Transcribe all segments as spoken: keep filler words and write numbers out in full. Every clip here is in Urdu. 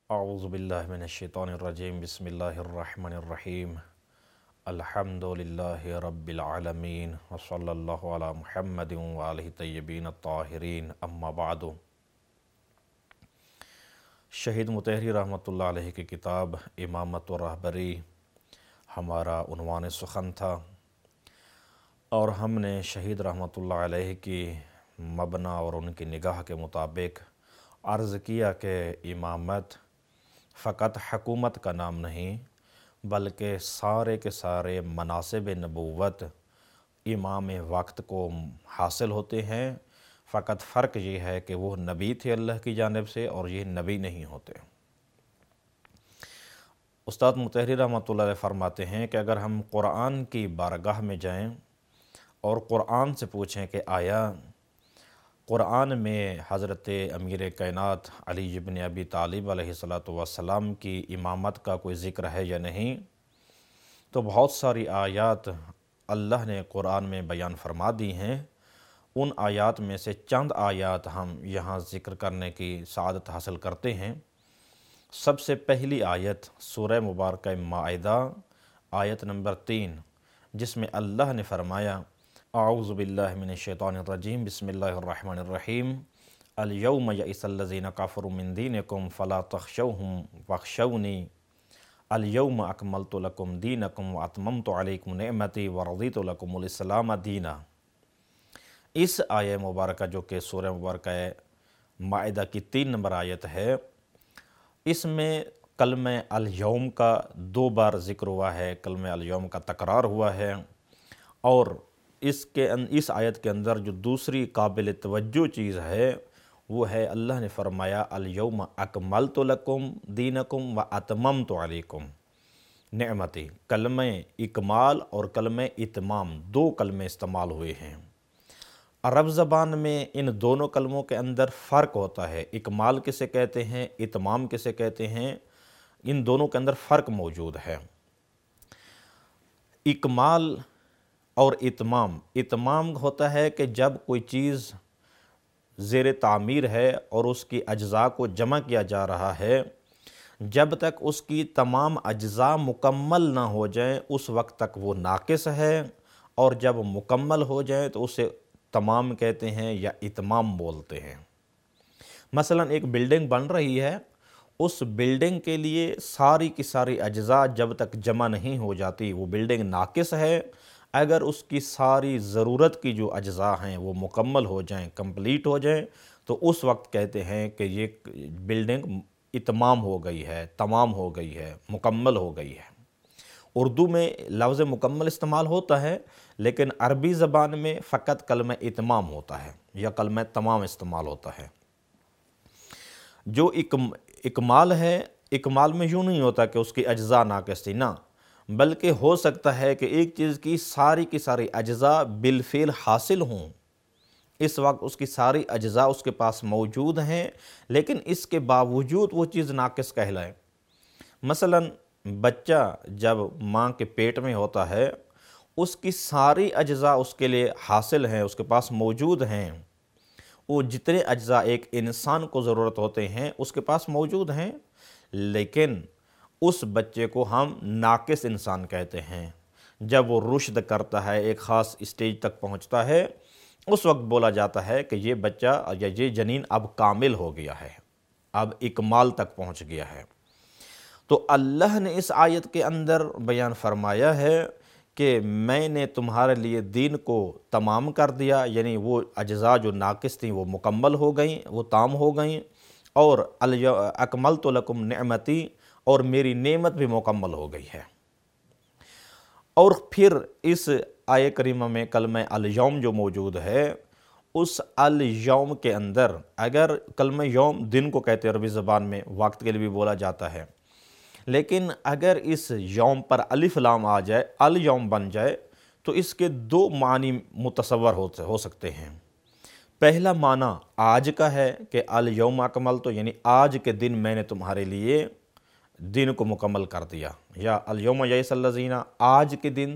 اعوذ باللہ من الشیطان الرجیم بسم اللہ الرحمن الرحیم الحمد للہ رب العالمین وصلی اللہ علی محمد وآلہ طیبین الطاہرین اما بعد۔ شہید مطہری رحمۃ اللہ علیہ کی کتاب امامت و رہبری ہمارا عنوان سخن تھا، اور ہم نے شہید رحمۃ اللہ علیہ کی مبنا اور ان کی نگاہ کے مطابق عرض کیا کہ امامت فقط حکومت کا نام نہیں، بلکہ سارے کے سارے مناصب نبوت امام وقت کو حاصل ہوتے ہیں۔ فقط فرق یہ ہے کہ وہ نبی تھے اللہ کی جانب سے، اور یہ نبی نہیں ہوتے۔ استاد مطہری رحمۃ اللہ علیہ فرماتے ہیں کہ اگر ہم قرآن کی بارگاہ میں جائیں اور قرآن سے پوچھیں کہ آیا قرآن میں حضرت امیر کائنات علی بن ابی طالب علیہ الصلاۃ والسلام کی امامت کا کوئی ذکر ہے یا نہیں، تو بہت ساری آیات اللہ نے قرآن میں بیان فرما دی ہیں۔ ان آیات میں سے چند آیات ہم یہاں ذکر کرنے کی سعادت حاصل کرتے ہیں۔ سب سے پہلی آیت سورہ مبارکہ مائدہ آیت نمبر تین، جس میں اللہ نے فرمایا اعوذ باللہ من الشیطان الرجیم بسم اللہ الرحمن الرحیم الیوم یئس الذین کفروا من دینکم فلا تخشوہم واخشونی الیوم اکملت لکم دینکم واتممت علیکم نعمتی ورضیت لکم الاسلام دینا۔ اس آیہ مبارکہ جو کہ سورہ مبارکہ مائدہ کی تین نمبر آیت ہے، اس میں کلمہ الیوم کا دو بار ذکر ہوا ہے، کلمہ الیوم کا تکرار ہوا ہے، اور اس کے اس آیت کے اندر جو دوسری قابل توجہ چیز ہے وہ ہے اللہ نے فرمایا الیوم اکملت لکم دینکم واتممت علیکم نعمتی۔ کلمہ اکمال اور کلمہ اتمام دو کلمے استعمال ہوئے ہیں۔ عرب زبان میں ان دونوں کلموں کے اندر فرق ہوتا ہے، اکمال کسے کہتے ہیں، اتمام کسے کہتے ہیں، ان دونوں کے اندر فرق موجود ہے۔ اکمال اور اتمام، اتمام ہوتا ہے کہ جب کوئی چیز زیر تعمیر ہے اور اس کی اجزاء کو جمع کیا جا رہا ہے، جب تک اس کی تمام اجزاء مکمل نہ ہو جائیں اس وقت تک وہ ناقص ہے، اور جب مکمل ہو جائیں تو اسے تمام کہتے ہیں یا اتمام بولتے ہیں۔ مثلا ایک بلڈنگ بن رہی ہے، اس بلڈنگ کے لیے ساری کی ساری اجزاء جب تک جمع نہیں ہو جاتی وہ بلڈنگ ناقص ہے۔ اگر اس کی ساری ضرورت کی جو اجزاء ہیں وہ مکمل ہو جائیں، کمپلیٹ ہو جائیں، تو اس وقت کہتے ہیں کہ یہ بلڈنگ اتمام ہو گئی ہے، تمام ہو گئی ہے، مکمل ہو گئی ہے۔ اردو میں لفظ مکمل استعمال ہوتا ہے، لیکن عربی زبان میں فقط کلمہ اتمام ہوتا ہے یا کلمہ تمام استعمال ہوتا ہے۔ جو اکم اکمال ہے، اکمال میں یوں نہیں ہوتا کہ اس کی اجزاء ناقص تھی، نہ، بلکہ ہو سکتا ہے کہ ایک چیز کی ساری کی ساری اجزاء بالفعل حاصل ہوں، اس وقت اس کی ساری اجزاء اس کے پاس موجود ہیں، لیکن اس کے باوجود وہ چیز ناقص کہلائے۔ مثلا بچہ جب ماں کے پیٹ میں ہوتا ہے، اس کی ساری اجزاء اس کے لیے حاصل ہیں، اس کے پاس موجود ہیں، وہ جتنے اجزاء ایک انسان کو ضرورت ہوتے ہیں اس کے پاس موجود ہیں، لیکن اس بچے کو ہم ناقص انسان کہتے ہیں۔ جب وہ رشد کرتا ہے، ایک خاص اسٹیج تک پہنچتا ہے، اس وقت بولا جاتا ہے کہ یہ بچہ یا یہ جنین اب کامل ہو گیا ہے، اب اکمال تک پہنچ گیا ہے۔ تو اللہ نے اس آیت کے اندر بیان فرمایا ہے کہ میں نے تمہارے لیے دین کو تمام کر دیا، یعنی وہ اجزاء جو ناقص تھیں وہ مکمل ہو گئیں، وہ تام ہو گئیں، اور اکملت لکم نعمتی، اور میری نعمت بھی مکمل ہو گئی ہے۔ اور پھر اس آیہ کریمہ میں کلمہ الیوم جو موجود ہے، اس الیوم کے اندر اگر کلمہ یوم دن کو کہتے ہیں عربی زبان میں، وقت کے لیے بھی بولا جاتا ہے، لیکن اگر اس یوم پر الف لام آ جائے، الیوم بن جائے، تو اس کے دو معنی متصور ہو سکتے ہیں۔ پہلا معنی آج کا ہے کہ الیوم اکملت، یعنی آج کے دن میں نے تمہارے لیے دین کو مکمل کر دیا، یا الیوم یئس الذین، آج کے دن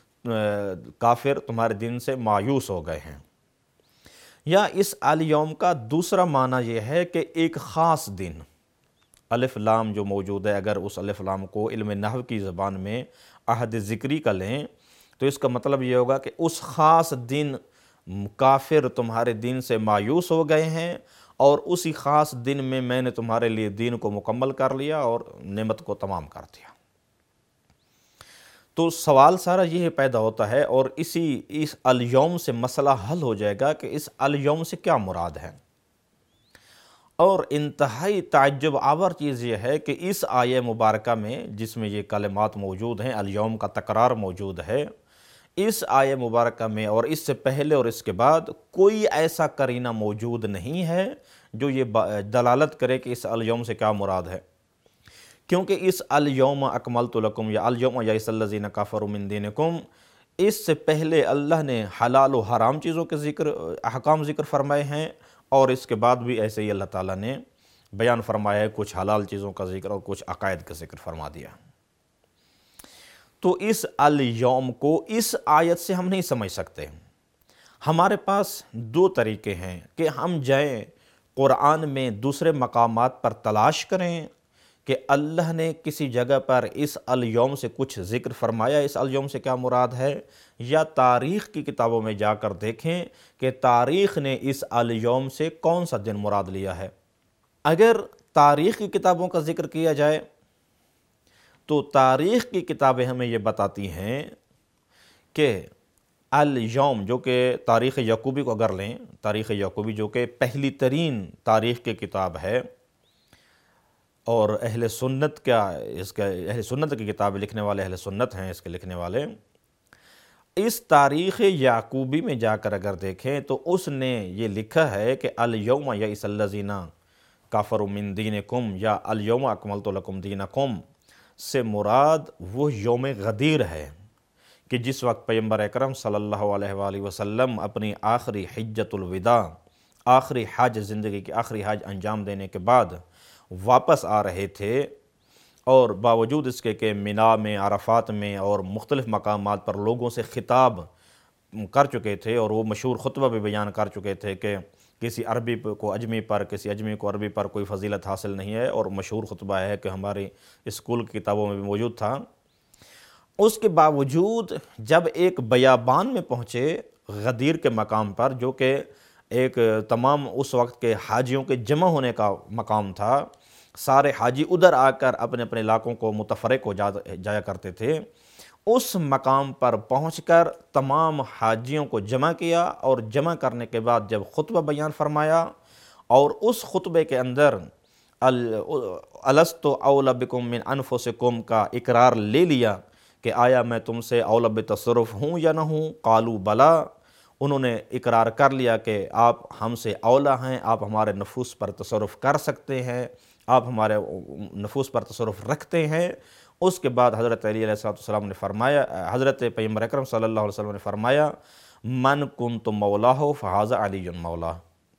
کافر تمہارے دین سے مایوس ہو گئے ہیں۔ یا اس الیوم کا دوسرا معنی یہ ہے کہ ایک خاص دن، الف لام جو موجود ہے، اگر اس الف لام کو علم نحو کی زبان میں عہد ذکری کا لیں تو اس کا مطلب یہ ہوگا کہ اس خاص دن کافر تمہارے دین سے مایوس ہو گئے ہیں، اور اسی خاص دن میں میں نے تمہارے لیے دین کو مکمل کر لیا اور نعمت کو تمام کر دیا۔ تو سوال سارا یہ پیدا ہوتا ہے، اور اسی اس الیوم سے مسئلہ حل ہو جائے گا کہ اس الیوم سے کیا مراد ہے۔ اور انتہائی تعجب آور چیز یہ ہے کہ اس آیہ مبارکہ میں جس میں یہ کلمات موجود ہیں، الیوم کا تکرار موجود ہے، اس آیہ مبارکہ میں اور اس سے پہلے اور اس کے بعد کوئی ایسا قرینہ موجود نہیں ہے جو یہ دلالت کرے کہ اس الیوم سے کیا مراد ہے، کیونکہ اس الیوم اکملت لکم یا الیوم یئس الذین کفروا من دینکم، اس سے پہلے اللہ نے حلال و حرام چیزوں کے ذکر احکام ذکر فرمائے ہیں، اور اس کے بعد بھی ایسے ہی اللہ تعالیٰ نے بیان فرمایا ہے، کچھ حلال چیزوں کا ذکر اور کچھ عقائد کا ذکر فرما دیا۔ تو اس الیوم کو اس آیت سے ہم نہیں سمجھ سکتے۔ ہمارے پاس دو طریقے ہیں کہ ہم جائیں قرآن میں دوسرے مقامات پر تلاش کریں کہ اللہ نے کسی جگہ پر اس الیوم سے کچھ ذکر فرمایا، اس الیوم سے کیا مراد ہے، یا تاریخ کی کتابوں میں جا کر دیکھیں کہ تاریخ نے اس الیوم سے کون سا دن مراد لیا ہے۔ اگر تاریخ کی کتابوں کا ذکر کیا جائے تو تاریخ کی کتابیں ہمیں یہ بتاتی ہیں کہ الیوم، جو کہ تاریخ یعقوبی کو اگر لیں، تاریخ یعقوبی جو کہ پہلی ترین تاریخ کی کتاب ہے، اور اہل سنت کا اس کا اہل سنت کی کتاب لکھنے والے اہل سنت ہیں اس کے لکھنے والے، اس تاریخ یعقوبی میں جا کر اگر دیکھیں تو اس نے یہ لکھا ہے کہ الیوم یئس الذین کفروا من دینکم یا الیوم اکملت لکم دینکم سے مراد وہ یوم غدیر ہے کہ جس وقت پیغمبر اکرم صلی اللہ علیہ وآلہ وسلم اپنی آخری حجۃ الوداع، آخری حج، زندگی کی آخری حج انجام دینے کے بعد واپس آ رہے تھے، اور باوجود اس کے کہ مینا میں، عرفات میں اور مختلف مقامات پر لوگوں سے خطاب کر چکے تھے، اور وہ مشہور خطبہ بھی بیان کر چکے تھے کہ کسی عربی کو اجمی پر، کسی اجمی کو عربی پر کوئی فضیلت حاصل نہیں ہے، اور مشہور خطبہ ہے کہ ہماری اسکول کی کتابوں میں بھی موجود تھا۔ اس کے باوجود جب ایک بیابان میں پہنچے غدیر کے مقام پر، جو کہ ایک تمام اس وقت کے حاجیوں کے جمع ہونے کا مقام تھا، سارے حاجی ادھر آ کر اپنے اپنے علاقوں کو متفرق ہو جایا کرتے تھے، اس مقام پر پہنچ کر تمام حاجیوں کو جمع کیا، اور جمع کرنے کے بعد جب خطبہ بیان فرمایا، اور اس خطبے کے اندر الست اولی بکم من انفسکم کا اقرار لے لیا کہ آیا میں تم سے اولی بتصرف ہوں یا نہ ہوں، قالوا بلا، انہوں نے اقرار کر لیا کہ آپ ہم سے اولا ہیں، آپ ہمارے نفوس پر تصرف کر سکتے ہیں، آپ ہمارے نفوس پر تصرف رکھتے ہیں۔ اس کے بعد حضرت علی علیہ السلام نے فرمایا، حضرت پیغمبر اکرم صلی اللہ علیہ وسلم نے فرمایا، من کنت مولاہ فہذا علی مولا،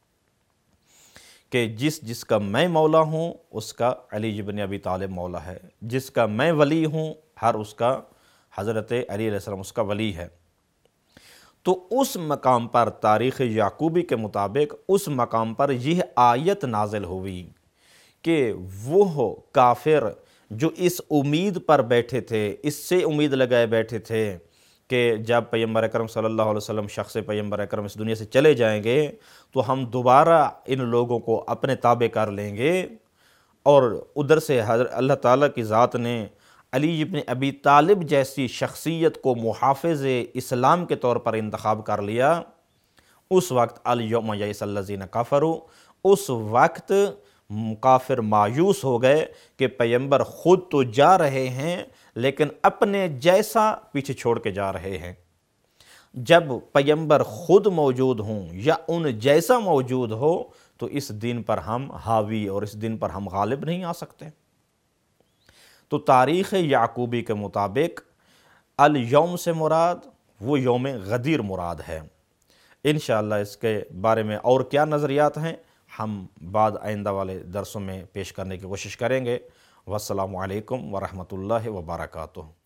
کہ جس جس کا میں مولا ہوں اس کا علی بن ابی طالب مولا ہے، جس کا میں ولی ہوں ہر اس کا حضرت علی علیہ السلام اس کا ولی ہے۔ تو اس مقام پر تاریخ یعقوبی کے مطابق اس مقام پر یہ آیت نازل ہوئی کہ وہ کافر جو اس امید پر بیٹھے تھے، اس سے امید لگائے بیٹھے تھے کہ جب پیغمبر اکرم صلی اللہ علیہ وسلم شخص پیغمبر اکرم اس دنیا سے چلے جائیں گے تو ہم دوبارہ ان لوگوں کو اپنے تابع کر لیں گے، اور ادھر سے حضرت اللہ تعالیٰ کی ذات نے علی ابن ابی طالب جیسی شخصیت کو محافظ اسلام کے طور پر انتخاب کر لیا۔ اس وقت الیوم یئس الذین کفروا، اس وقت کافر مایوس ہو گئے کہ پیغمبر خود تو جا رہے ہیں لیکن اپنے جیسا پیچھے چھوڑ کے جا رہے ہیں۔ جب پیغمبر خود موجود ہوں یا ان جیسا موجود ہو تو اس دین پر ہم حاوی اور اس دین پر ہم غالب نہیں آ سکتے۔ تو تاریخ یعقوبی کے مطابق الیوم سے مراد وہ یوم غدیر مراد ہے۔ انشاءاللہ اس کے بارے میں اور کیا نظریات ہیں ہم بعد آئندہ والے درسوں میں پیش کرنے کی کوشش کریں گے۔ والسلام علیکم ورحمۃ اللہ وبرکاتہ۔